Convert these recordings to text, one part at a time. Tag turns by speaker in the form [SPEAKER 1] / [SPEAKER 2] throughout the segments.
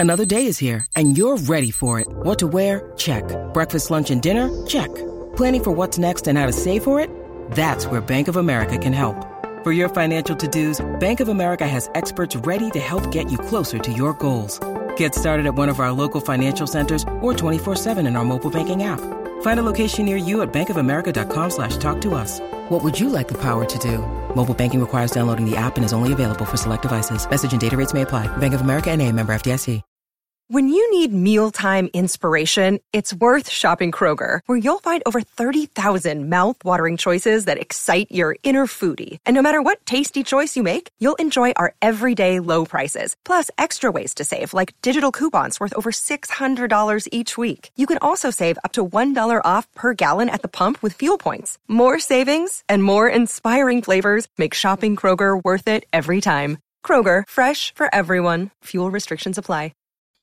[SPEAKER 1] Another day is here, and you're ready for it. What to wear? Check. Breakfast, lunch, and dinner? Check. Planning for what's next and how to save for it? That's where Bank of America can help. For your financial to-dos, Bank of America has experts ready to help get you closer to your goals. Get started at one of our local financial centers or 24/7 in our mobile banking app. Find a location near you at bankofamerica.com/talktous. What would you like the power to do? Mobile banking requires downloading the app and is only available for select devices. Message and data rates may apply. Bank of America N.A., member FDIC.
[SPEAKER 2] When you need mealtime inspiration, it's worth shopping Kroger, where you'll find over 30,000 mouth-watering choices that excite your inner foodie. And no matter what tasty choice you make, you'll enjoy our everyday low prices, plus extra ways to save, like digital coupons worth over $600 each week. You can also save up to $1 off per gallon at the pump with fuel points. More savings and more inspiring flavors make shopping Kroger worth it every time. Kroger, fresh for everyone. Fuel restrictions apply.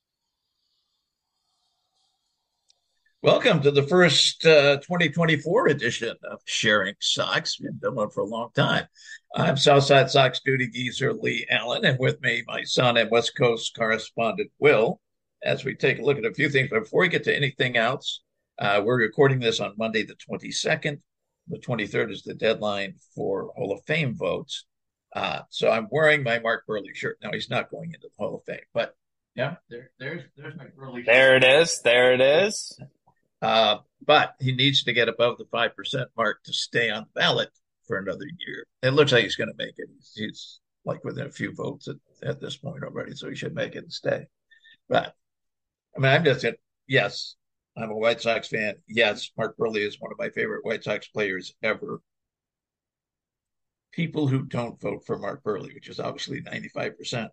[SPEAKER 3] Welcome to the first 2024 edition of Sharing Sox. We've done one for a long time. I'm Southside Sox duty geezer Lee Allen, and with me, my son and West Coast correspondent Will, as we take a look at a few things. But before we get to anything else, we're recording this on Monday the 22nd. The 23rd is the deadline for Hall of Fame votes. So I'm wearing my Mark Buehrle shirt. Now, he's not going into the Hall of Fame, but yeah, there's my Buehrle shirt.
[SPEAKER 4] There it is. There it is.
[SPEAKER 3] But he needs to get above the 5% mark to stay on the ballot for another year. It looks like he's going to make it. He's like within a few votes at this point already, so he should make it and stay. But, I mean, I'm just saying, yes, I'm a White Sox fan. Yes, Mark Buehrle is one of my favorite White Sox players ever. People who don't vote for Mark Buehrle, which is obviously 95%,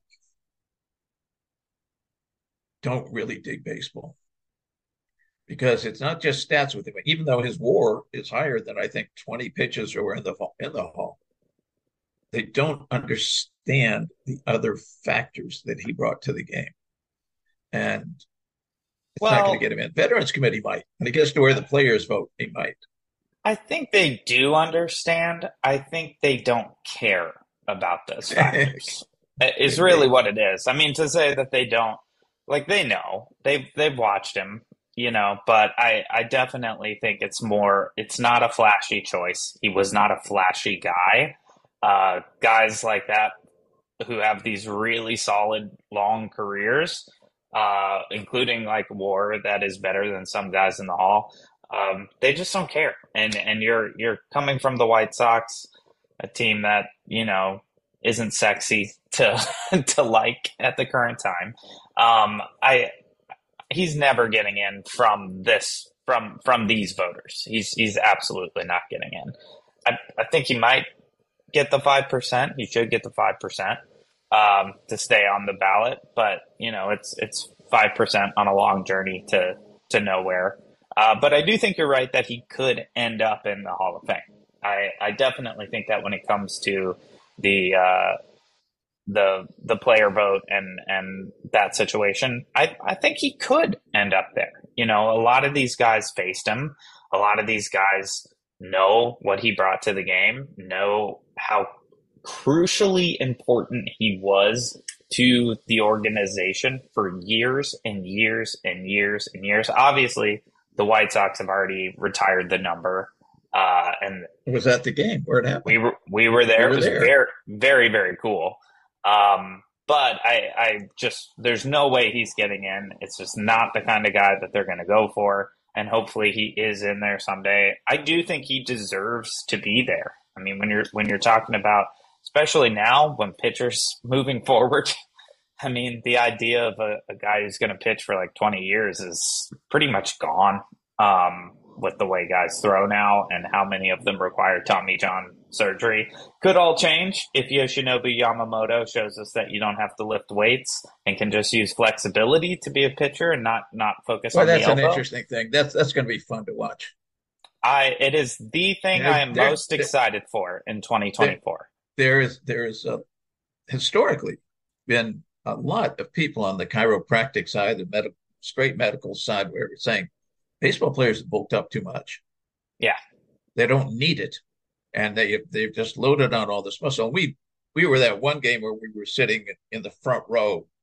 [SPEAKER 3] don't really dig baseball. Because it's not just stats with him. Even though his WAR is higher than I think 20 pitches who were in the Hall, they don't understand the other factors that he brought to the game, and it's not going to get him in. Veterans Committee might. When he gets to where the players vote, he might.
[SPEAKER 4] I think they do understand. I think they don't care about those factors. Is really what it is. I mean, to say that they don't, like, they know. They've watched him. You know, but I definitely think it's not a flashy choice. He was not a flashy guy. Guys like that who have these really solid long careers, including like WAR that is better than some guys in the Hall, they just don't care. And you're coming from the White Sox, a team that, you know, isn't sexy to to like at the current time. He's never getting in from these voters. He's absolutely not getting in. I think he might get the 5%. He should get the 5% to stay on the ballot. But you know, it's 5% on a long journey to nowhere. But I do think you're right that he could end up in the Hall of Fame. I definitely think that when it comes to the player vote and that situation, I think he could end up there. You know, a lot of these guys faced him. A lot of these guys know what he brought to the game, know how crucially important he was to the organization for years and years and years and years. Obviously, the White Sox have already retired the number. And
[SPEAKER 3] was that the game where it happened?
[SPEAKER 4] We were there. It was very, very, very cool. But I just, there's no way he's getting in. It's just not the kind of guy that they're going to go for. And hopefully he is in there someday. I do think he deserves to be there. I mean, when you're talking about, especially now when pitchers moving forward, I mean, the idea of a guy who's going to pitch for like 20 years is pretty much gone. With the way guys throw now and how many of them require Tommy John surgery. Could all change if Yoshinobu Yamamoto shows us that you don't have to lift weights and can just use flexibility to be a pitcher and not focus on the elbow.
[SPEAKER 3] That's an interesting thing. That's going to be fun to watch.
[SPEAKER 4] It is the thing I am most excited for in 2024.
[SPEAKER 3] There is historically been a lot of people on the chiropractic side, the straight medical side, where we're saying baseball players have bulked up too much.
[SPEAKER 4] Yeah.
[SPEAKER 3] They don't need it. And they've just loaded on all this muscle. We were that one game where we were sitting in the front row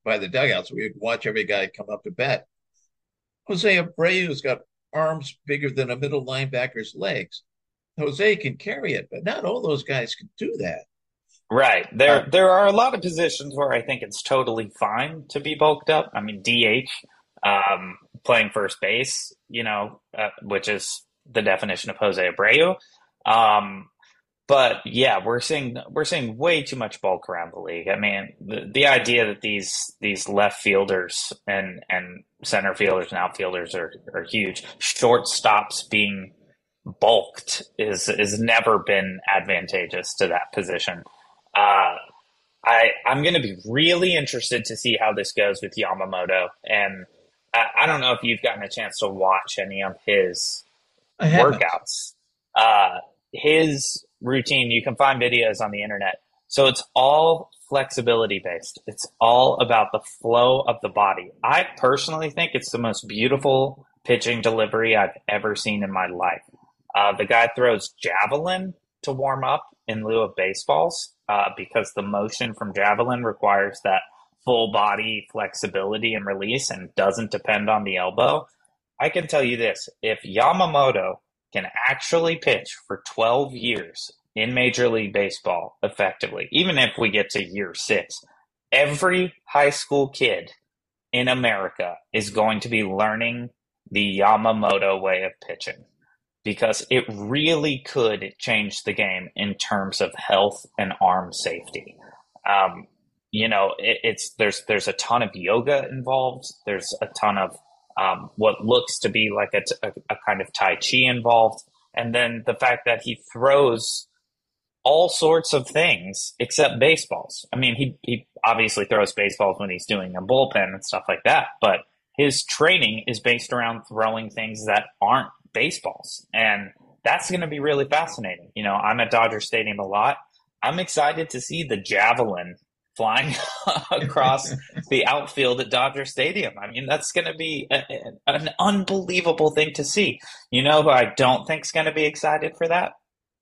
[SPEAKER 3] by the dugouts. We'd watch every guy come up to bat. Jose Abreu's got arms bigger than a middle linebacker's legs. Jose can carry it, but not all those guys can do that.
[SPEAKER 4] Right.
[SPEAKER 3] Uh,
[SPEAKER 4] There are a lot of positions where I think it's totally fine to be bulked up. I mean, DH, playing first base, which is the definition of Jose Abreu. Um, but yeah, we're seeing way too much bulk around the league. I mean, the idea that these left fielders and center fielders and outfielders are huge. Shortstops being bulked is never been advantageous to that position. Uh, I'm going to be really interested to see how this goes with Yamamoto, and I don't know if you've gotten a chance to watch any of his
[SPEAKER 3] I haven't.
[SPEAKER 4] workouts. His routine, you can find videos on the internet. So it's all flexibility based. It's all about the flow of the body. I personally think it's the most beautiful pitching delivery I've ever seen in my life. The guy throws javelin to warm up in lieu of baseballs because the motion from javelin requires that full body flexibility and release and doesn't depend on the elbow. I can tell you this, if Yamamoto can actually pitch for 12 years in Major League Baseball effectively, even if we get to year 6, every high school kid in America is going to be learning the Yamamoto way of pitching because it really could change the game in terms of health and arm safety. Um, there's a ton of yoga involved. There's a ton of what looks to be like a kind of Tai Chi involved. And then the fact that he throws all sorts of things except baseballs. I mean, he obviously throws baseballs when he's doing a bullpen and stuff like that, but his training is based around throwing things that aren't baseballs. And that's going to be really fascinating. I'm at Dodger Stadium a lot. I'm excited to see the javelin flying across the outfield at Dodger Stadium. I mean, that's going to be an unbelievable thing to see. Who I don't think is going to be excited for that?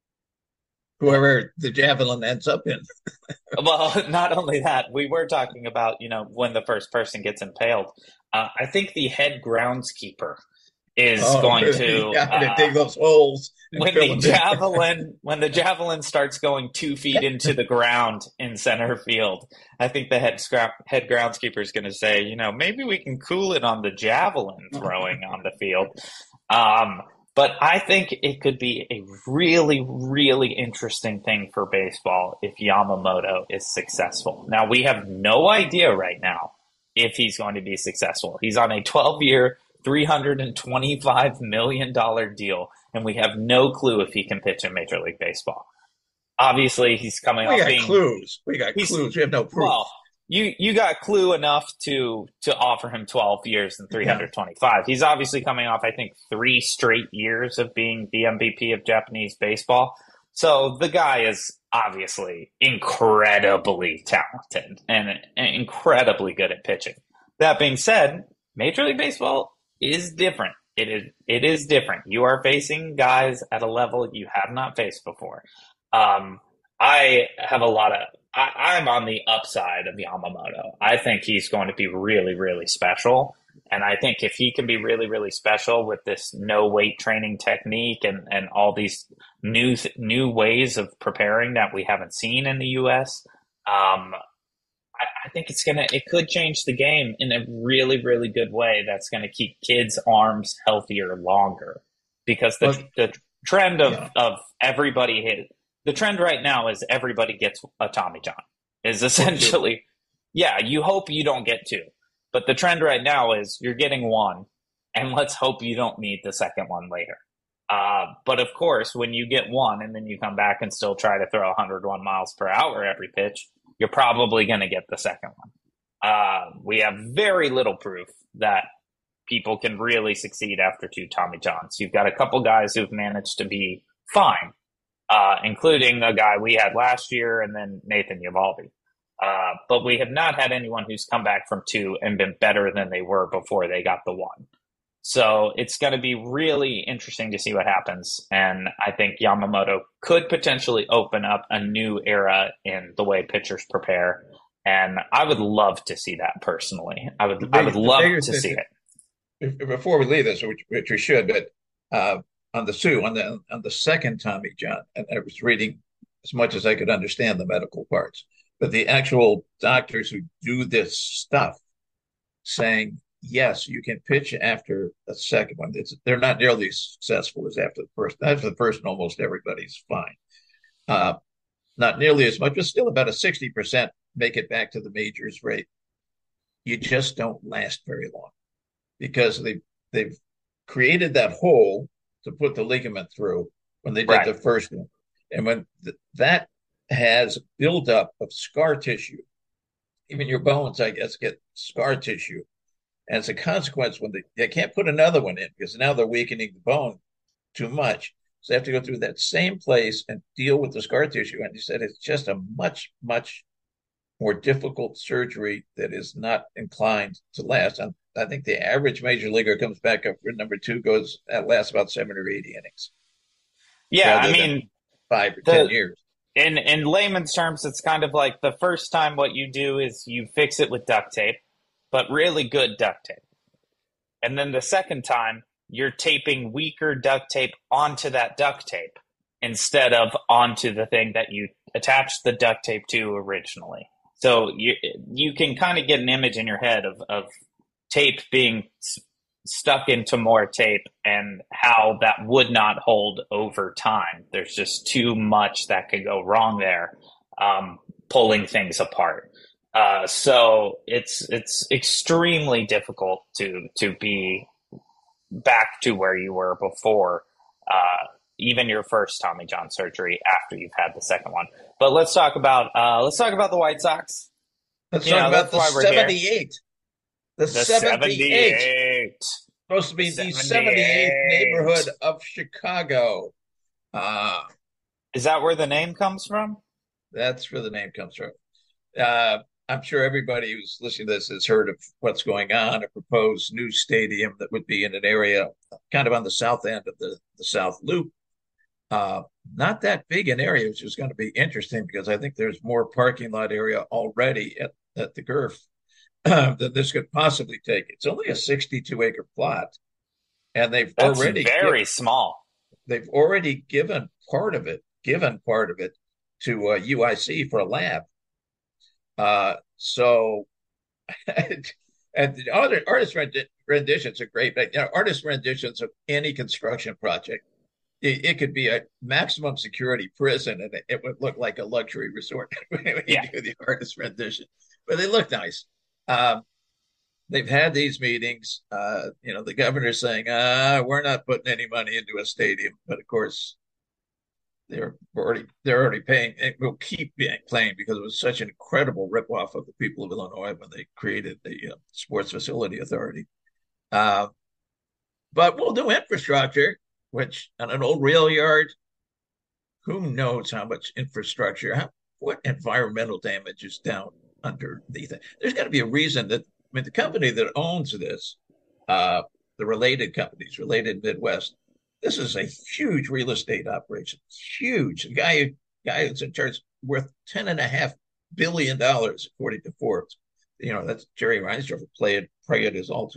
[SPEAKER 3] Whoever the javelin ends up in.
[SPEAKER 4] Well, not only that, we were talking about, when the first person gets impaled. I think the head groundskeeper is going to
[SPEAKER 3] to dig those holes
[SPEAKER 4] when the javelin starts going 2 feet into the ground in center field. I think the head groundskeeper is going to say, maybe we can cool it on the javelin throwing on the field. But I think it could be a really, really interesting thing for baseball if Yamamoto is successful. Now, we have no idea right now if he's going to be successful. He's on a 12-year, $325 million deal, and we have no clue if he can pitch in Major League Baseball. Obviously, he's coming off being...
[SPEAKER 3] We got clues. We have no proof.
[SPEAKER 4] Well, you got clue enough to offer him 12 years and 325. Yeah. He's obviously coming off, I think, 3 straight years of being the MVP of Japanese baseball. So the guy is obviously incredibly talented and incredibly good at pitching. That being said, Major League Baseball is different. It is different. You are facing guys at a level you have not faced before. I have I'm on the upside of Yamamoto. I think he's going to be really, really special. And I think if he can be really, really special with this no weight training technique and all these new ways of preparing that we haven't seen in the US, I think it could change the game in a really, really good way. That's going to keep kids' arms healthier longer because the trend of everybody hit. The trend right now is everybody gets a Tommy John. Is essentially, you hope you don't get 2. But the trend right now is you're getting 1, and let's hope you don't need the second one later. But of course, when you get 1 and then you come back and still try to throw 101 miles per hour every pitch, you're probably going to get the second one. We have very little proof that people can really succeed after 2 Tommy Johns. You've got a couple guys who've managed to be fine. Including a guy we had last year and then Nathan Eovaldi. But we have not had anyone who's come back from 2 and been better than they were before they got the 1. So it's going to be really interesting to see what happens. And I think Yamamoto could potentially open up a new era in the way pitchers prepare. And I would love to see that personally. I would
[SPEAKER 3] The
[SPEAKER 4] love
[SPEAKER 3] bigger
[SPEAKER 4] to see it.
[SPEAKER 3] before we leave this, which we should, but on the Sue, on the second Tommy John, and I was reading as much as I could understand the medical parts, but the actual doctors who do this stuff saying yes, you can pitch after the second one. They're not nearly as successful as after the first. After the first, almost everybody's fine. Not nearly as much, but still about a 60% make it back to the majors rate. You just don't last very long because they've created that hole to put the ligament through when they did
[SPEAKER 4] Right.
[SPEAKER 3] the first one. And when that has buildup of scar tissue, even your bones, I guess, get scar tissue. And as a consequence, when they can't put another one in because now they're weakening the bone too much. So they have to go through that same place and deal with the scar tissue. And he said it's just a much, much more difficult surgery that is not inclined to last. And I think the average major leaguer comes back up for number two, lasts about 7 or 8 innings.
[SPEAKER 4] Yeah, I
[SPEAKER 3] Rather than
[SPEAKER 4] mean,
[SPEAKER 3] 5 or 10 years.
[SPEAKER 4] in layman's terms, it's kind of like the first time what you do is you fix it with duct tape, but really good duct tape. And then the second time, you're taping weaker duct tape onto that duct tape instead of onto the thing that you attached the duct tape to originally. So you can kind of get an image in your head of tape being stuck into more tape and how that would not hold over time. There's just too much that could go wrong there, pulling things apart. So it's extremely difficult to be back to where you were before, even your first Tommy John surgery after you've had the second one. But let's talk about the White Sox.
[SPEAKER 3] Let's talk about the 78. The
[SPEAKER 4] 78.
[SPEAKER 3] Supposed to be the 78th neighborhood of Chicago.
[SPEAKER 4] Is that where the name comes from?
[SPEAKER 3] That's where the name comes from. I'm sure everybody who's listening to this has heard of what's going on, a proposed new stadium that would be in an area kind of on the south end of the South Loop. Not that big an area, which is going to be interesting because I think there's more parking lot area already at the Gurf than this could possibly take. It's only a 62-acre plot, and
[SPEAKER 4] That's very small.
[SPEAKER 3] They've already given part of it to UIC for a lab. So, and the artist renditions are great, but artist renditions of any construction project, it could be a maximum security prison, and it would look like a luxury resort when you do the artist rendition. But they look nice. They've had these meetings. The governor's saying, "We're not putting any money into a stadium," but of course, they're already paying, and will keep paying because it was such an incredible ripoff of the people of Illinois when they created the Sports Facility Authority. But we'll do infrastructure, which on an old rail yard, who knows how much infrastructure, what environmental damage is down underneath it. There's got to be a reason that, the company that owns this, the related companies, Related Midwest, this is a huge real estate operation. Huge. The guy that's in charge worth $10.5 billion, according to Forbes. That's Jerry Reinsdorf, pray at his altar.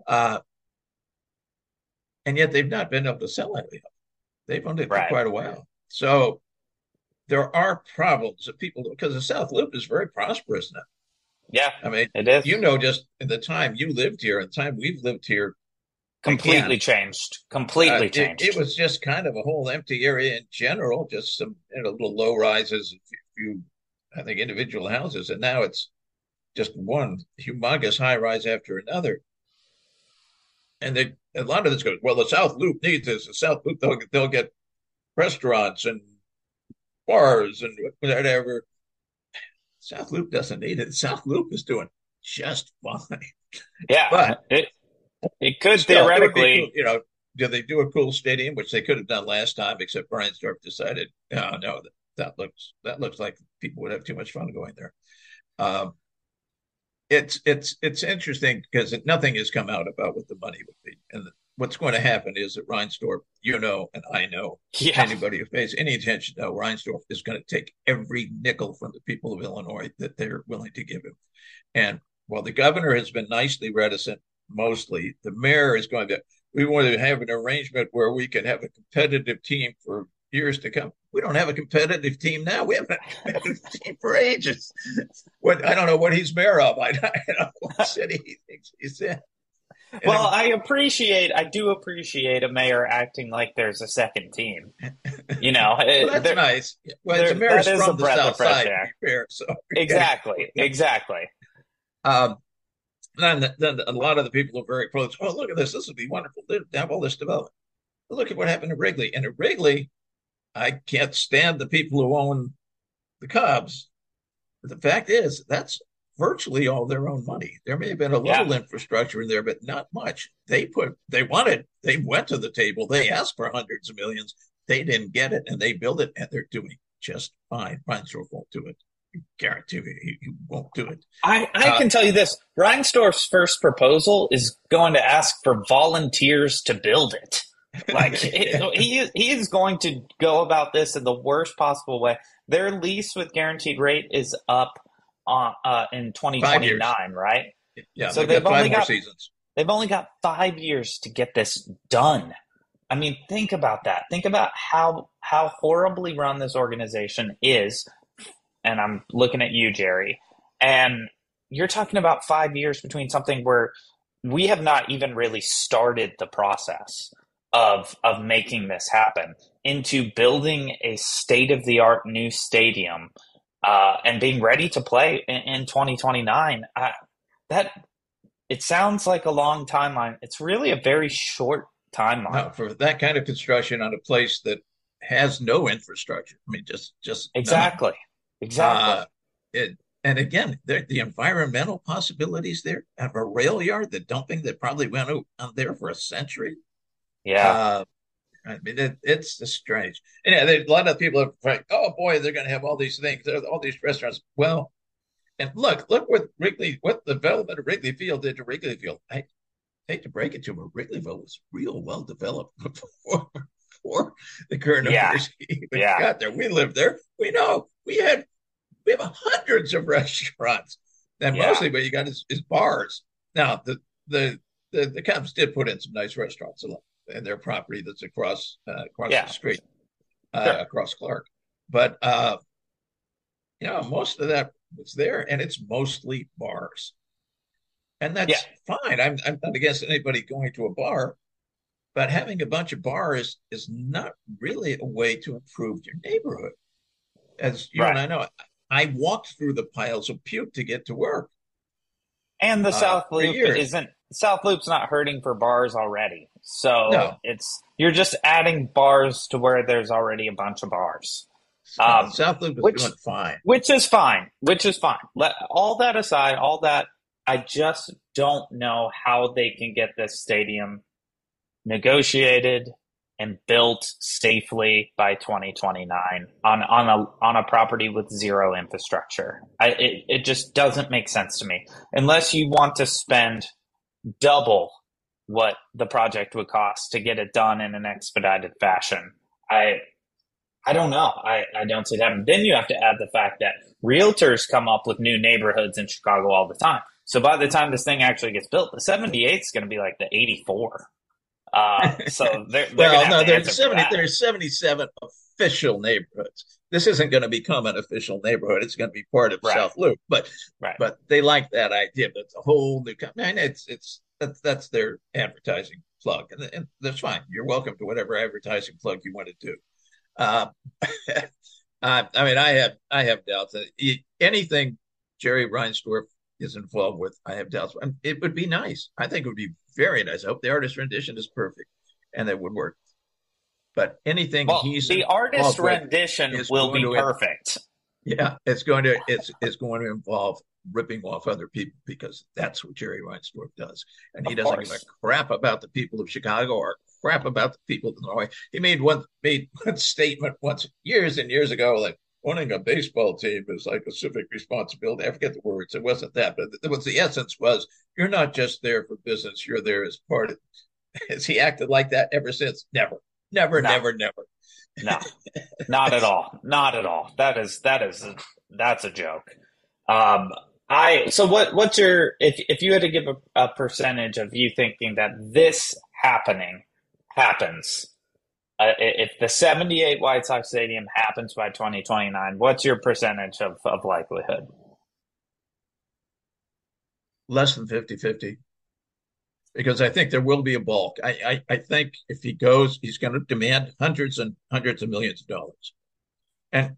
[SPEAKER 3] And yet they've not been able to sell anything. They've owned it for quite a while. So there are problems that people, because the South Loop is very prosperous now.
[SPEAKER 4] Yeah,
[SPEAKER 3] it is. Just in the time you lived here and the time we've lived here,
[SPEAKER 4] completely changed.
[SPEAKER 3] It was just kind of a whole empty area in general, just some little low rises, a few, I think, individual houses, and now it's just one humongous high rise after another. And a lot of this goes, well, the South Loop needs this. The South Loop, they'll get restaurants and bars and whatever. South Loop doesn't need it. South Loop is doing just fine.
[SPEAKER 4] Yeah,
[SPEAKER 3] but
[SPEAKER 4] it could theoretically,
[SPEAKER 3] do they do a cool stadium, which they could have done last time, except Reinsdorf decided, no, that looks like people would have too much fun going there. It's interesting because nothing has come out about what the money would be, and what's going to happen is that Reinsdorf, and I know,
[SPEAKER 4] Yeah.
[SPEAKER 3] anybody who pays any attention to Reinsdorf is going to take every nickel from the people of Illinois that they're willing to give him. And while the governor has been nicely reticent, mostly, the mayor is going to, we want to have an arrangement where we can have a competitive team for years to come. We don't have a competitive team now. We haven't had a competitive team for ages. I don't know what he's mayor of. I don't know what city he thinks he's in.
[SPEAKER 4] Well, I do appreciate a mayor acting like there's a second team.
[SPEAKER 3] Well, that's nice. Well, the mayor's from the South Side, to be fair. So
[SPEAKER 4] exactly.
[SPEAKER 3] Then a lot of the people are very close. Oh, look at this. This would be wonderful to have all this development. But look at what happened to Wrigley. And at Wrigley, I can't stand the people who own the Cubs. But the fact is, that's virtually all their own money. There may have been a little infrastructure in there, but not much. They went to the table. They asked for hundreds of millions. They didn't get it, and they built it, and they're doing just fine. Reinsdorf won't do it. I guarantee you, he won't do it.
[SPEAKER 4] I can tell you this. Reinsdorf's first proposal is going to ask for volunteers to build it. Like he is going to go about this in the worst possible way. Their lease with guaranteed rate is up in 2029, right?
[SPEAKER 3] Yeah, so they've only got 5 more seasons.
[SPEAKER 4] They've only got 5 years to get this done. I mean, think about that. Think about how horribly run this organization is. And I'm looking at you, Jerry. And you're talking about 5 years between something where we have not even really started the process of making this happen into building a state-of-the-art new stadium and being ready to play in 2029. It sounds like a long timeline. It's really a very short timeline.
[SPEAKER 3] No, for that kind of construction on a place that has no infrastructure. I mean, just
[SPEAKER 4] exactly.
[SPEAKER 3] And again, the environmental possibilities there of a rail yard, the dumping that probably went on there for a century.
[SPEAKER 4] Yeah.
[SPEAKER 3] I mean, it's strange. And a lot of people are like, oh boy, they're going to have all these things, all these restaurants. Well, and look what the development of Wrigley Field did to Wrigley Field. I hate to break it to you, but Wrigleyville was real well developed before the current owners even got there. We lived there. We know we have hundreds of restaurants, and mostly what you got is bars. Now the Cubs did put in some nice restaurants in their property that's across the street, across Clark, but most of that was there, and it's mostly bars. And that's fine. I'm not against anybody going to a bar, but having a bunch of bars is not really a way to improve your neighborhood. As you and I know, I walked through the piles of puke to get to work.
[SPEAKER 4] And the South Loop's not hurting for bars already. So you're just adding bars to where there's already a bunch of bars.
[SPEAKER 3] South Loop is doing fine.
[SPEAKER 4] Which is fine. All that aside, I just don't know how they can get this stadium negotiated and built safely by 2029 on a property with zero infrastructure. It just doesn't make sense to me. Unless you want to spend double what the project would cost to get it done in an expedited fashion. I don't know. I don't see it happening. Then you have to add the fact that realtors come up with new neighborhoods in Chicago all the time. So by the time this thing actually gets built, the 78 is going to be like the 84. So
[SPEAKER 3] there's 77 official neighborhoods. This isn't going to become an official neighborhood. It's going to be part of South Loop. But they like that idea. That's a whole new. That's their advertising plug, and that's fine. You're welcome to whatever advertising plug you want to do. I have doubts that anything Jerry Reinsdorf is involved with, I have doubts. It would be nice. I think it would be very nice. I hope the artist rendition is perfect and that would work. But anything
[SPEAKER 4] the artist rendition will be perfect.
[SPEAKER 3] It's going to involve ripping off other people, because that's what Jerry Reinsdorf does. And he doesn't give a crap about the people of Chicago or crap about the people of Illinois. He made one statement once years and years ago, like, owning a baseball team is like a civic responsibility. I forget the words. It wasn't that, but the essence was, you're not just there for business. You're there as part of Has he acted like that ever since? Never, never,
[SPEAKER 4] No,
[SPEAKER 3] never, never.
[SPEAKER 4] no, not at all. Not at all. That's a joke. So what's your, if you had to give a percentage of you thinking that this happens, if the 78 White Sox Stadium happens by 2029, what's your percentage of likelihood?
[SPEAKER 3] Less than 50-50. Because I think there will be a bulk. I think if he goes, he's going to demand hundreds and hundreds of millions of dollars. And,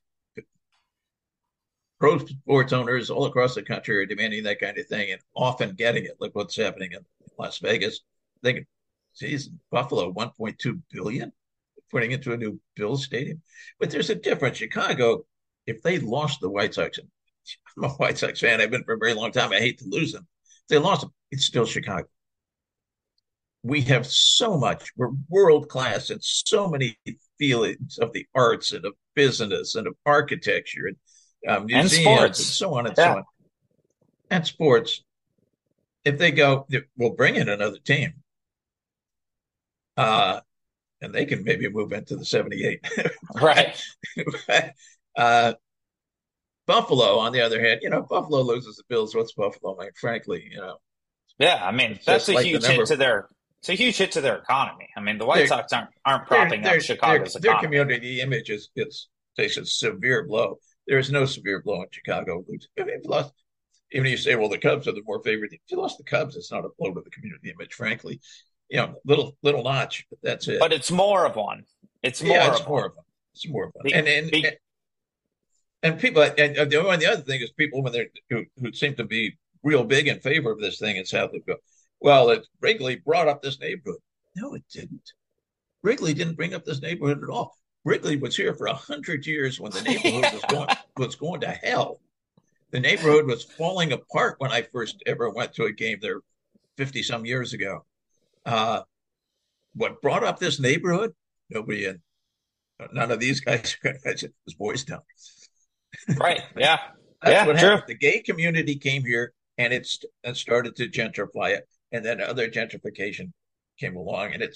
[SPEAKER 3] pro sports owners all across the country are demanding that kind of thing and often getting it. Look what's happening in Las Vegas. Thinking, geez, Buffalo, 1.2 billion putting into a new Bills stadium. But there's a difference. Chicago, if they lost the White Sox, I'm a White Sox fan. I've been for a very long time. I hate to lose them. If they lost them, it's still Chicago. We have so much. We're world class in so many fields of the arts and of business and of architecture and museums and
[SPEAKER 4] sports
[SPEAKER 3] and so on and so on. And sports. If they go, we'll bring in another team. And they can maybe move into the 78.
[SPEAKER 4] Right.
[SPEAKER 3] Buffalo, on the other hand, Buffalo loses the Bills. What's Buffalo? I mean, frankly,
[SPEAKER 4] Yeah, I mean, that's a huge hit to their. It's a huge hit to their economy. I mean, the White Sox aren't propping up Chicago's economy.
[SPEAKER 3] Their community image takes a severe blow. There is no severe blow in Chicago. I mean, even if you say, well, the Cubs are the more favored. If you lost the Cubs, it's not a blow to the community image, frankly. Little notch, but that's it.
[SPEAKER 4] But it's more of one. It's more of one.
[SPEAKER 3] It's more of one. And people, and the other thing is people who seem to be real big in favor of this thing in South Dakota. Well, Wrigley brought up this neighborhood. No, it didn't. Wrigley didn't bring up this neighborhood at all. Wrigley was here for 100 years when the neighborhood was going to hell. The neighborhood was falling apart when I first ever went to a game there 50 some years ago. What brought up this neighborhood? Nobody in. None of these guys are going to mention it was Boys Town.
[SPEAKER 4] Right. Yeah.
[SPEAKER 3] That's what happened. The gay community came here and started to gentrify it. And then other gentrification came along. And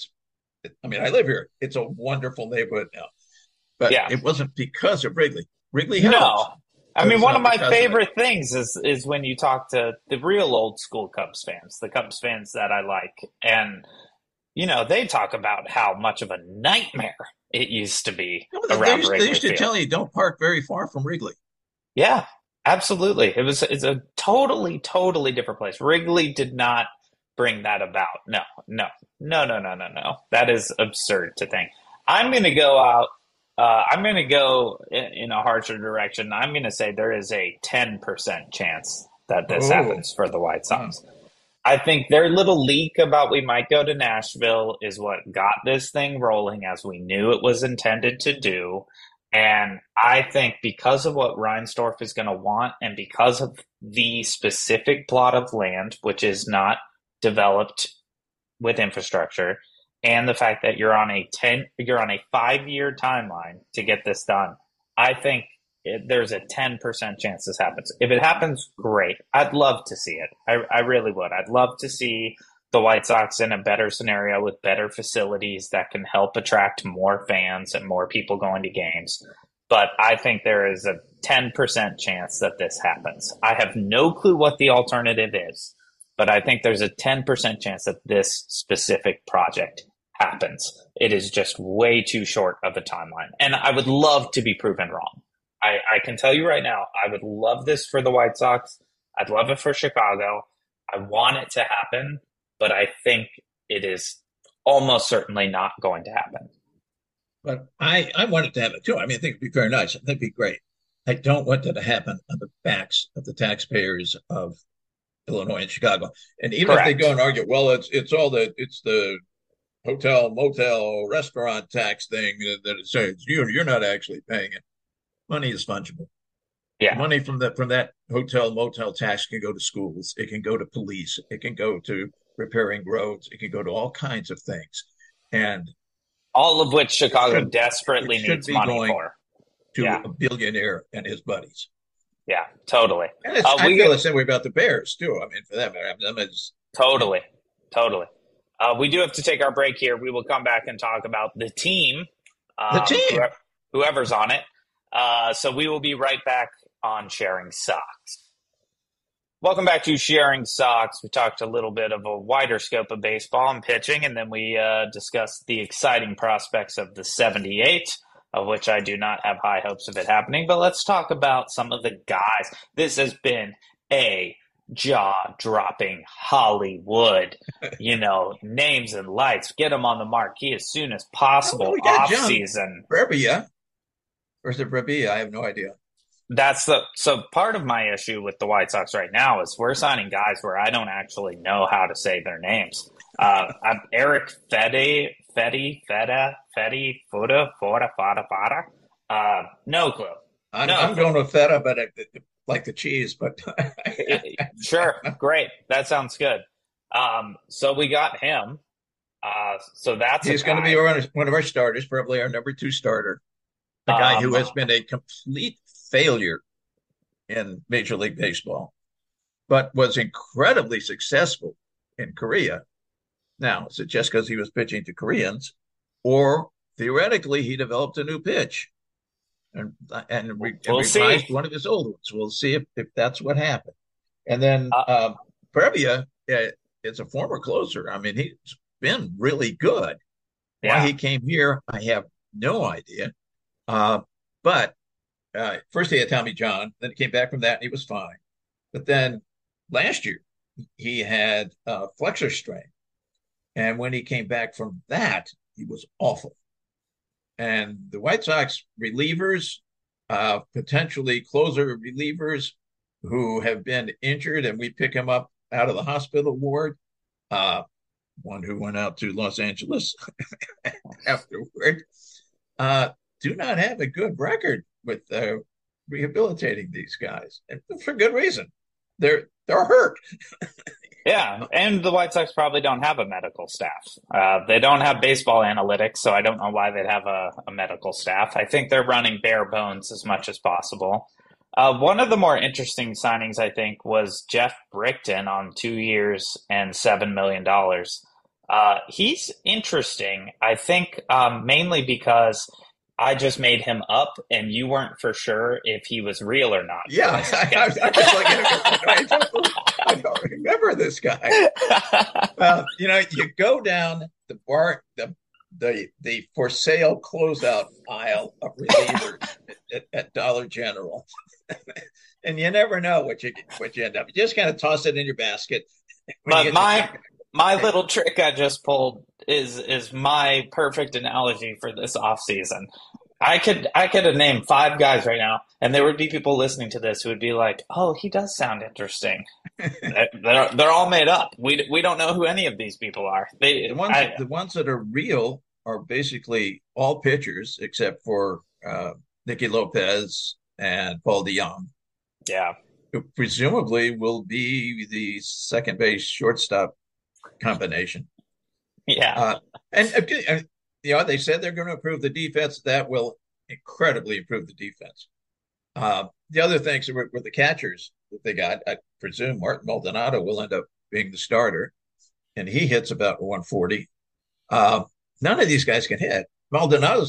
[SPEAKER 3] I live here. It's a wonderful neighborhood now. But it wasn't because of Wrigley. Wrigley helped.
[SPEAKER 4] No. I mean, one of my favorite things is when you talk to the real old school Cubs fans, the Cubs fans that I like. And, they talk about how much of a nightmare it used to be around Wrigley.
[SPEAKER 3] They used to tell you don't park very far from Wrigley.
[SPEAKER 4] Yeah, absolutely. It's a totally, totally different place. Wrigley did not bring that about. No. That is absurd to think. I'm going to go out. I'm going to go in a harsher direction. I'm going to say there is a 10% chance that this happens for the White Sox. I think their little leak about we might go to Nashville is what got this thing rolling, as we knew it was intended to do. And I think because of what Reinsdorf is going to want and because of the specific plot of land, which is not developed with infrastructure, and the fact that you're on a 5-year timeline to get this done, I think there's a 10% chance this happens. If it happens, great. I'd love to see it. I really would. I'd love to see the White Sox in a better scenario with better facilities that can help attract more fans and more people going to games. But I think there is a 10% chance that this happens. I have no clue what the alternative is, but I think there's a 10% chance that this specific project happens. It is just way too short of a timeline. And I would love to be proven wrong. I can tell you right now, I would love this for the White Sox. I'd love it for Chicago. I want it to happen, but I think it is almost certainly not going to happen.
[SPEAKER 3] But I want it to happen too. I mean, I think it'd be very nice. I think it'd be great. I don't want that to happen on the backs of the taxpayers of Illinois and Chicago. And even if they go and argue, well, it's the hotel, motel, restaurant tax thing that it says you're not actually paying it. Money is fungible.
[SPEAKER 4] Yeah.
[SPEAKER 3] Money from that hotel, motel tax can go to schools. It can go to police. It can go to repairing roads. It can go to all kinds of things. And
[SPEAKER 4] all of which Chicago desperately needs money for.
[SPEAKER 3] To a billionaire and his buddies.
[SPEAKER 4] Yeah, totally.
[SPEAKER 3] And I feel the same way about the Bears, too. I mean, for that matter.
[SPEAKER 4] Totally. We do have to take our break here. We will come back and talk about the team.
[SPEAKER 3] The team.
[SPEAKER 4] Whoever's on it. So we will be right back on Sharing Sox. Welcome back to Sharing Sox. We talked a little bit of a wider scope of baseball and pitching, and then we discussed the exciting prospects of the 78, of which I do not have high hopes of it happening. But let's talk about some of the guys. This has been a jaw-dropping Hollywood, names and lights. Get them on the marquee as soon as possible. Off-season.
[SPEAKER 3] Brebbia. Or is it Brebbia? I have no idea.
[SPEAKER 4] So part of my issue with the White Sox right now is we're signing guys where I don't actually know how to say their names. Eric Fede, no clue.
[SPEAKER 3] I'm going with Feta, but like the cheese, but
[SPEAKER 4] sure, great. That sounds good. So we got him. So he's
[SPEAKER 3] going to be one of our starters, probably our number 2 starter. The guy who has been a complete failure in Major League Baseball, but was incredibly successful in Korea. Now, is it just because he was pitching to Koreans, or theoretically he developed a new pitch and revised one of his old ones? We'll see if that's what happened. And then Previa is a former closer. I mean, he's been really good.
[SPEAKER 4] Yeah.
[SPEAKER 3] Why he came here, I have no idea. But first he had Tommy John, then he came back from that and he was fine. But then last year he had flexor strain. And when he came back from that, he was awful. And the White Sox relievers, potentially closer relievers who have been injured, and we pick him up out of the hospital ward, one who went out to Los Angeles afterward, do not have a good record with rehabilitating these guys, and for good reason. They're hurt.
[SPEAKER 4] Yeah, and the White Sox probably don't have a medical staff. They don't have baseball analytics, so I don't know why they'd have a medical staff. I think they're running bare bones as much as possible. One of the more interesting signings, I think, was Jeff Brickton on 2 years and $7 million. He's interesting, I think, mainly because I just made him up, and you weren't for sure if he was real or not.
[SPEAKER 3] Yeah, I was like, I don't remember this guy. You go down the bar, the for sale closeout aisle of relievers at Dollar General, and you never know what you end up. You just kind of toss it in your basket.
[SPEAKER 4] But my little trick I just pulled is my perfect analogy for this offseason. I could have named 5 guys right now, and there would be people listening to this who would be like, "Oh, he does sound interesting." They're all made up. We don't know who any of these people are.
[SPEAKER 3] The ones that are real are basically all pitchers except for Nicky Lopez and Paul DeJong.
[SPEAKER 4] Yeah,
[SPEAKER 3] who presumably will be the second base shortstop combination.
[SPEAKER 4] Yeah,
[SPEAKER 3] and they said they're going to improve the defense. That will incredibly improve the defense. The other things were the catchers that they got. I presume Martin Maldonado will end up being the starter, and he hits about 140. None of these guys can hit. Maldonado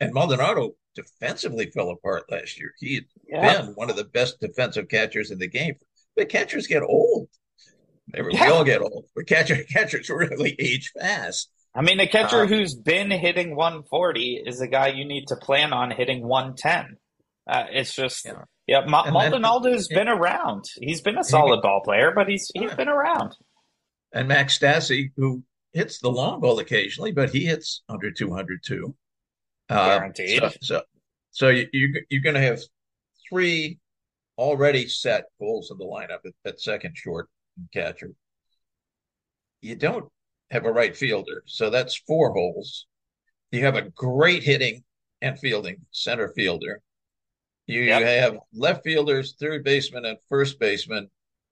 [SPEAKER 3] defensively fell apart last year. He had been one of the best defensive catchers in the game. But catchers get old. We all get old. But catchers really age fast.
[SPEAKER 4] I mean, a catcher who's been hitting 140 is a guy you need to plan on hitting 110. It's just, Maldonado's been around. He's been a solid ball player, but he's been around.
[SPEAKER 3] And Max Stassi, who hits the long ball occasionally, but he hits under 200 too.
[SPEAKER 4] Guaranteed.
[SPEAKER 3] So you're going to have 3 already set goals in the lineup at second, short, and catcher. You don't have a right fielder, so that's 4 holes. You have a great hitting and fielding center fielder. You have left fielders, third baseman, and first baseman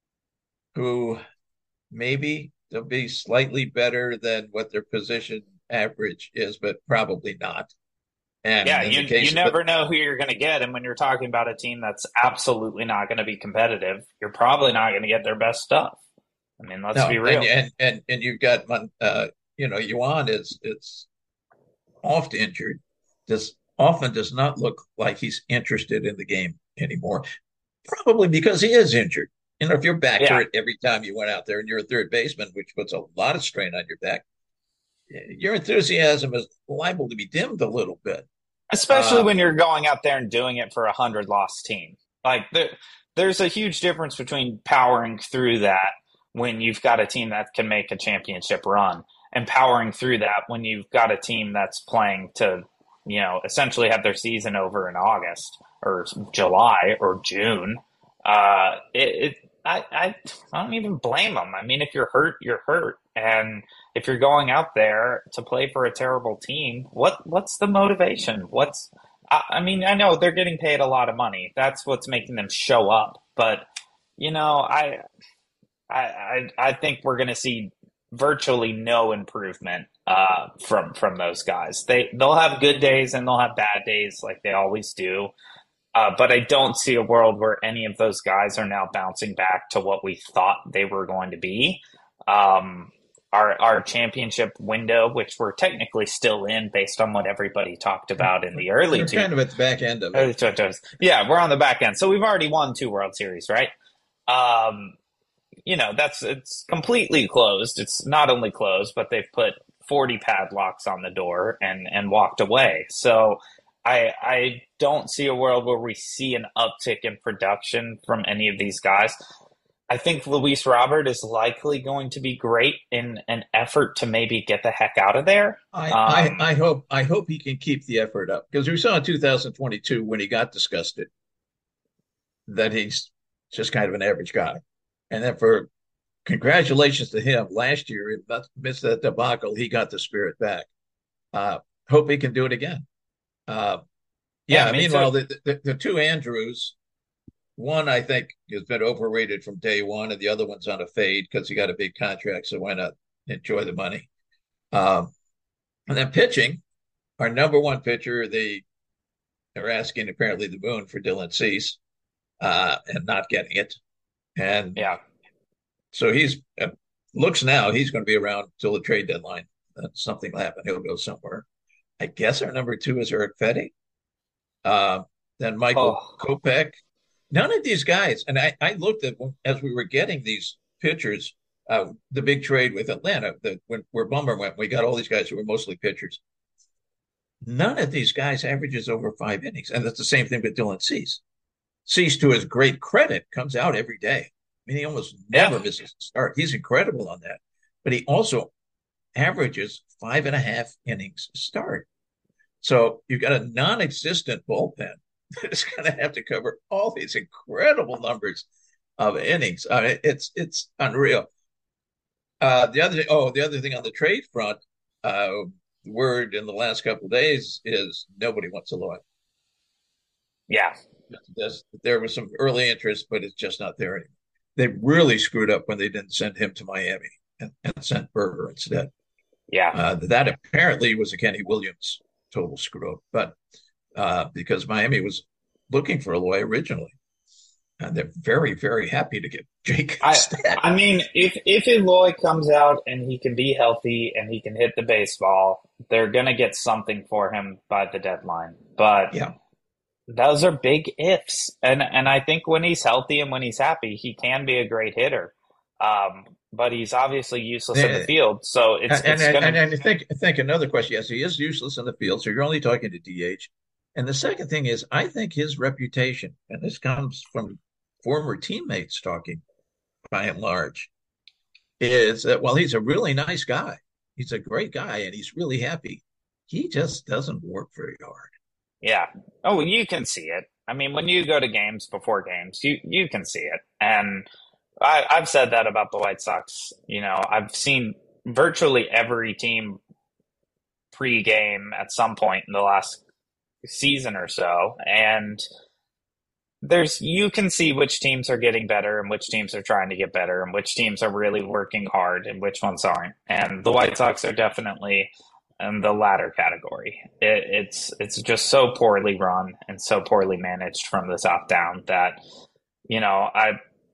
[SPEAKER 3] who maybe they'll be slightly better than what their position average is, but probably not. And
[SPEAKER 4] you never know who you're going to get. And when you're talking about a team that's absolutely not going to be competitive, you're probably not going to get their best stuff. I mean, let's be real.
[SPEAKER 3] And you've got Yuan is oft injured. This often does not look like he's interested in the game anymore. Probably because he is injured. If your back
[SPEAKER 4] Yeah.
[SPEAKER 3] hurt every time you went out there and you're a third baseman, which puts a lot of strain on your back, your enthusiasm is liable to be dimmed a little bit.
[SPEAKER 4] Especially when you're going out there and doing it for a 100-loss team. Like there's a huge difference between powering through that when you've got a team that can make a championship run and powering through that when you've got a team that's playing to, essentially have their season over in August or July or June. I don't even blame them. I mean, if you're hurt, you're hurt. And if you're going out there to play for a terrible team, what's the motivation? I mean, I know they're getting paid a lot of money. That's what's making them show up. But, I think we're going to see virtually no improvement from those guys. They'll have good days and they'll have bad days like they always do. But I don't see a world where any of those guys are now bouncing back to what we thought they were going to be. Our championship window, which we're technically still in based on what everybody talked about in the early
[SPEAKER 3] We're kind of at the back end of it.
[SPEAKER 4] Yeah, we're on the back end. So we've already won 2 World Series, right? It's completely closed. It's not only closed, but they've put 40 padlocks on the door and walked away. So I don't see a world where we see an uptick in production from any of these guys. I think Luis Robert is likely going to be great in an effort to maybe get the heck out of there.
[SPEAKER 3] I hope he can keep the effort up, because we saw in 2022 when he got disgusted that he's just kind of an average guy. And then congratulations to him, last year, amidst that debacle, he got the spirit back. Hope he can do it again. Meanwhile, the 2 Andrews, one I think has been overrated from day one, and the other one's on a fade because he got a big contract, so why not enjoy the money? And then pitching, our number one pitcher, they're asking apparently the moon for Dylan Cease, and not getting it. And so looks now he's going to be around till the trade deadline. Something will happen. He'll go somewhere. I guess our number 2 is Eric Fetty. Then Michael Kopech. None of these guys, and I looked at as we were getting these pitchers, the big trade with Atlanta, where Bummer went, we got all these guys who were mostly pitchers. None of these guys averages over 5 innings, and that's the same thing with Dylan Cease. Cease, to his great credit, comes out every day. I mean, he almost never misses a start. He's incredible on that, but he also averages 5.5 innings a start. So you've got a non-existent bullpen that's going to have to cover all these incredible numbers of innings. It's unreal. The other thing on the trade front, word in the last couple of days is nobody wants Eloy.
[SPEAKER 4] Yeah,
[SPEAKER 3] there was some early interest, but it's just not there anymore. They really screwed up when they didn't send him to Miami and sent Berger instead.
[SPEAKER 4] Yeah,
[SPEAKER 3] that apparently was a Kenny Williams total screw up, but because Miami was looking for Eloy originally, and they're very, very happy to get Jake instead.
[SPEAKER 4] I mean, if Eloy comes out and he can be healthy and he can hit the baseball, they're going to get something for him by the deadline. But those are big ifs, and I think when he's healthy and when he's happy, he can be a great hitter. But he's obviously useless in the field. So it's
[SPEAKER 3] and I think another question. Yes, he is useless in the field. So you're only talking to DH. And the second thing is, I think his reputation, and this comes from former teammates talking by and large, is that while he's a really nice guy, he's a great guy, and he's really happy, he just doesn't work very hard.
[SPEAKER 4] Yeah. Oh, you can see it. I mean, when you go to games before games, you can see it. And I've said that about the White Sox. I've seen virtually every team pregame at some point in the last season or so, and you can see which teams are getting better and which teams are trying to get better and which teams are really working hard and which ones aren't. And the White Sox are definitely in the latter category. It's just so poorly run and so poorly managed from the top down that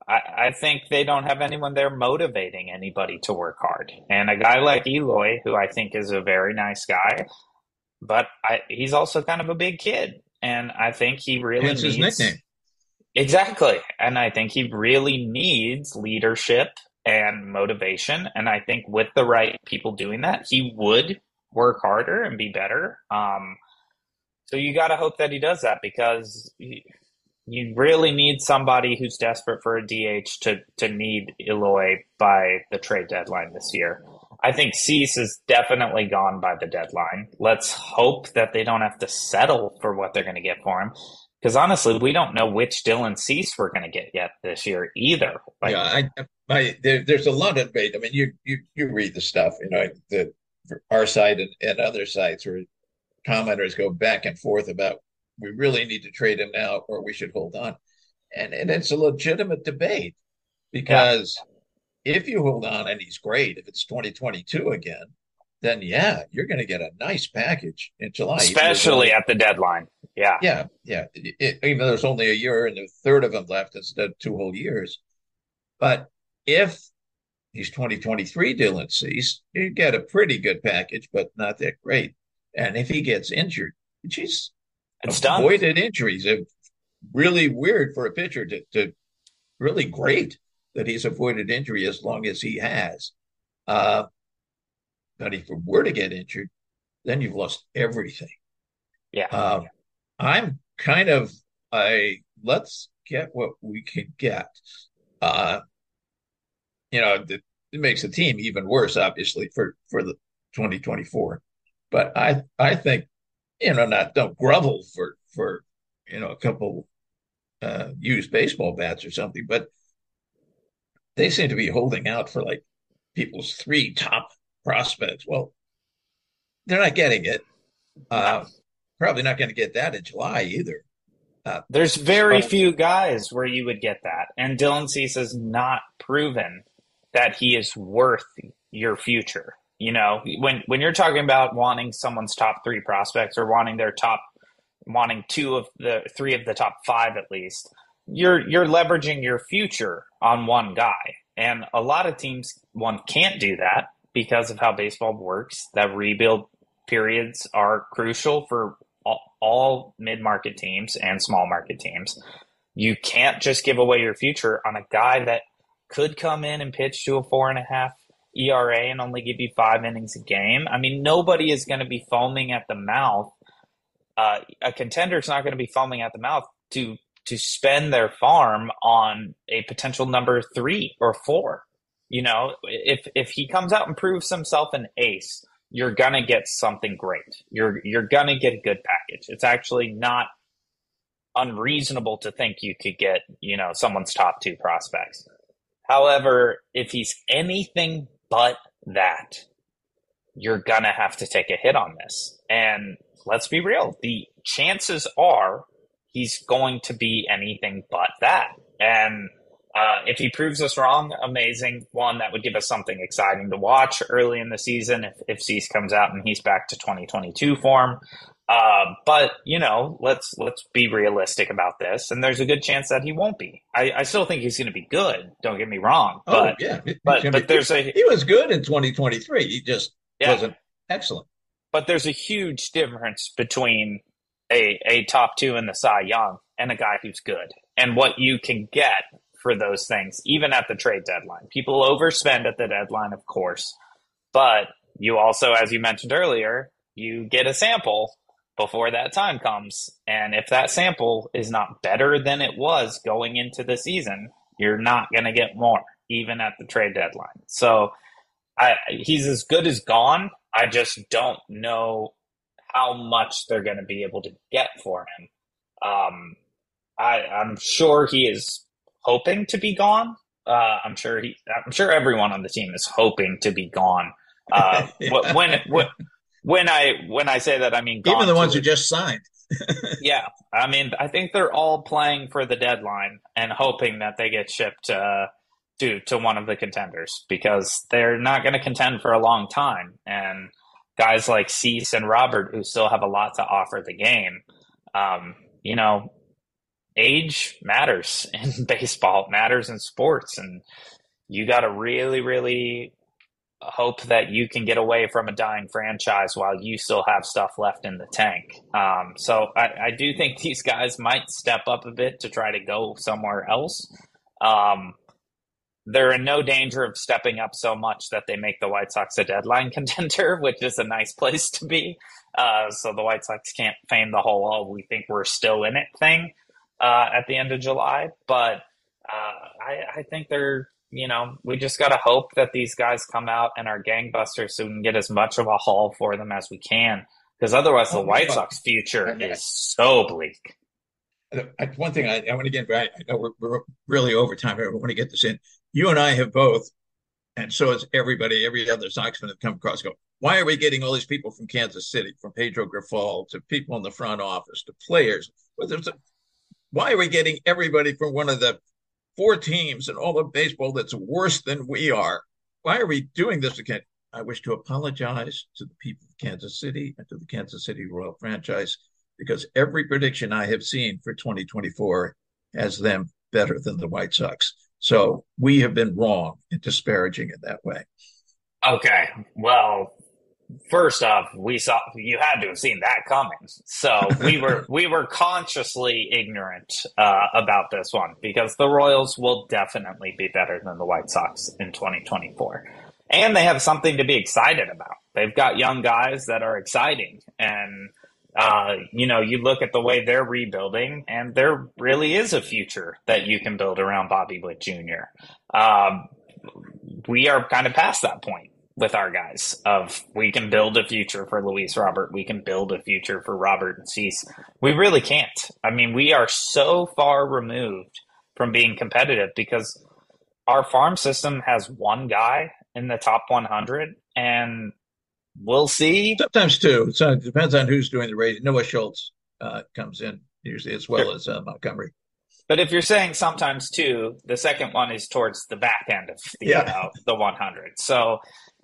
[SPEAKER 4] I think they don't have anyone there motivating anybody to work hard. And a guy like Eloy, who I think is a very nice guy, but he's also kind of a big kid. And I think he really
[SPEAKER 3] Hence his
[SPEAKER 4] needs.
[SPEAKER 3] nickname.
[SPEAKER 4] Exactly. And I think he really needs leadership and motivation. And I think with the right people doing that, he would work harder and be better. So you got to hope that he does that, because you really need somebody who's desperate for a DH to need Eloy by the trade deadline this year. I think Cease is definitely gone by the deadline. Let's hope that they don't have to settle for what they're going to get for him. Because honestly, we don't know which Dylan Cease we're going to get yet this year either.
[SPEAKER 3] There's a lot of debate. I mean, you read the stuff, our side and other sites where commenters go back and forth about we really need to trade him now or we should hold on. And it's a legitimate debate, because if you hold on and he's great, if it's 2022 again, then you're going to get a nice package in July.
[SPEAKER 4] Especially at the deadline.
[SPEAKER 3] Yeah. Even though there's only a year and a third of them left instead of 2 whole years. But if he's 2023 Dylan Cease, you get a pretty good package, but not that great. And if he gets injured, it's avoided done. Injuries. It's really weird for a pitcher to really great that he's avoided injury as long as he has. But if he were to get injured, then you've lost everything.
[SPEAKER 4] Yeah.
[SPEAKER 3] I'm kind of let's get what we can get. It makes the team even worse, obviously, for the 2024. But I think, don't grovel for a couple used baseball bats or something, but they seem to be holding out for like people's 3 top prospects. Well, they're not getting it. Probably not going to get that in July either.
[SPEAKER 4] There's very few guys where you would get that. And Dylan Cease has not proven that he is worth your future. When you're talking about wanting someone's top 3 prospects, or wanting 2 of the 3 of the top 5 at least, you're leveraging your future on one guy. And a lot of teams, can't do that because of how baseball works. That rebuild periods are crucial for all mid-market teams and small market teams. You can't just give away your future on a guy that could come in and pitch to a 4.5 ERA and only give you 5 innings a game. I mean, nobody is going to be foaming at the mouth. A contender's not going to be foaming at the mouth to spend their farm on a potential number 3 or 4. If he comes out and proves himself an ace, you're going to get something great. You're going to get a good package. It's actually not unreasonable to think you could get, someone's top 2 prospects. However, if he's anything but that, you're going to have to take a hit on this. And let's be real. The chances are he's going to be anything but that. And if he proves us wrong, amazing. That would give us something exciting to watch early in the season if Cease comes out and he's back to 2022 form. But let's be realistic about this. And there's a good chance that he won't be. I still think he's going to be good. Don't get me wrong. But
[SPEAKER 3] he was good in 2023. He just wasn't excellent.
[SPEAKER 4] But there's a huge difference between a top 2 in the Cy Young and a guy who's good, and what you can get for those things, even at the trade deadline. People overspend at the deadline, of course, but you also, as you mentioned earlier, you get a sample before that time comes. And if that sample is not better than it was going into the season, you're not going to get more, even at the trade deadline. So he's as good as gone. I just don't know how much they're going to be able to get for him. I'm sure he is hoping to be gone. I'm sure everyone on the team is hoping to be gone. When I say that, I mean gone,
[SPEAKER 3] even the ones who just signed.
[SPEAKER 4] Yeah, I mean, I think they're all playing for the deadline and hoping that they get shipped to one of the contenders, because they're not going to contend for a long time. And guys like Cease and Robert, who still have a lot to offer the game, age matters in baseball, it matters in sports, and you got to really, really hope that you can get away from a dying franchise while you still have stuff left in the tank. So I do think these guys might step up a bit to try to go somewhere else. They're in no danger of stepping up so much that they make the White Sox a deadline contender, which is a nice place to be. So the White Sox can't feign the whole, oh, we think we're still in it thing at the end of July. But I think they're, we just got to hope that these guys come out and are gangbusters so we can get as much of a haul for them as we can. Because otherwise the White Sox future is so bleak.
[SPEAKER 3] One thing I want to get back, I know we're really over time here. I want to get this in. You and I have both, and so has everybody, every other Soxman that come across, go, why are we getting all these people from Kansas City, from Pedro Grifol to people in the front office to players? Why are we getting everybody from one of the 4 teams in all of baseball that's worse than we are? Why are we doing this again? I wish to apologize to the people of Kansas City and to the Kansas City Royal franchise, because every prediction I have seen for 2024 has them better than the White Sox. So we have been wrong in disparaging it that way.
[SPEAKER 4] Okay. Well, first off, you had to have seen that coming. So we were consciously ignorant about this one, because the Royals will definitely be better than the White Sox in 2024. And they have something to be excited about. They've got young guys that are exciting, and you look at the way they're rebuilding, and there really is a future that you can build around Bobby Witt Jr. We are kind of past that point with our guys of we can build a future for Luis Robert. We can build a future for Robert and Cease. We really can't. I mean, we are so far removed from being competitive because our farm system has one guy in the top 100, and we'll see.
[SPEAKER 3] Sometimes two. So it depends on who's doing the rating. Noah Schultz comes in usually as well as Montgomery.
[SPEAKER 4] But if you're saying sometimes two, the second one is towards the back end of the 100. So,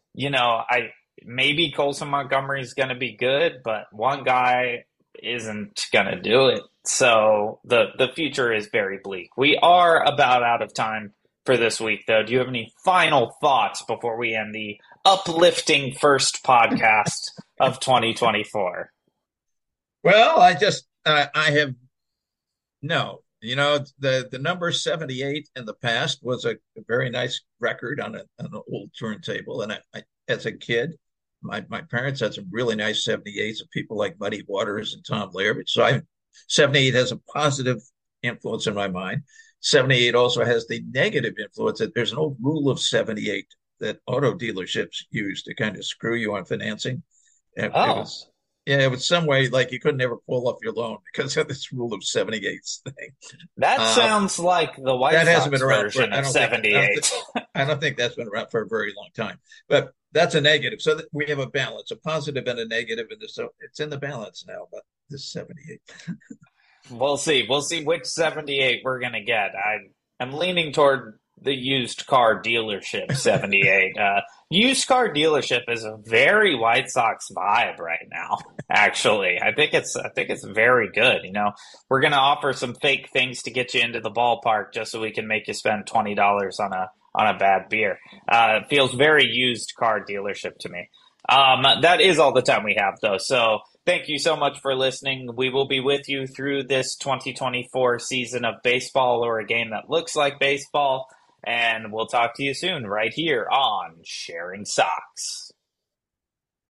[SPEAKER 4] maybe Colson Montgomery is going to be good, but one guy isn't going to do it. So the future is very bleak. We are about out of time for this week, though. Do you have any final thoughts before we end the uplifting first podcast of 2024?
[SPEAKER 3] Well, I have no. The number 78 in the past was a very nice record on an old turntable. And I, as a kid, my parents had some really nice 78s of people like Muddy Waters and Tom Lehrer. So 78 has a positive influence in my mind. 78 also has the negative influence that there's an old rule of 78 that auto dealerships use to kind of screw you on financing. It was some way like you couldn't ever pull off your loan because of this rule of 78s thing.
[SPEAKER 4] That sounds like the White Sox version of 78.
[SPEAKER 3] I don't think that's been around for a very long time, but that's a negative. So we have a balance, a positive and a negative, and so it's in the balance now. But this 78.
[SPEAKER 4] We'll see. We'll see which 78 we're going to get. I'm leaning toward the used car dealership 78. Used car dealership is a very White Sox vibe right now. Actually, I think it's very good. We're going to offer some fake things to get you into the ballpark just so we can make you spend $20 on a bad beer. It feels very used car dealership to me. That is all the time we have, though. So thank you so much for listening. We will be with you through this 2024 season of baseball, or a game that looks like baseball. And we'll talk to you soon right here on Sharing Sox.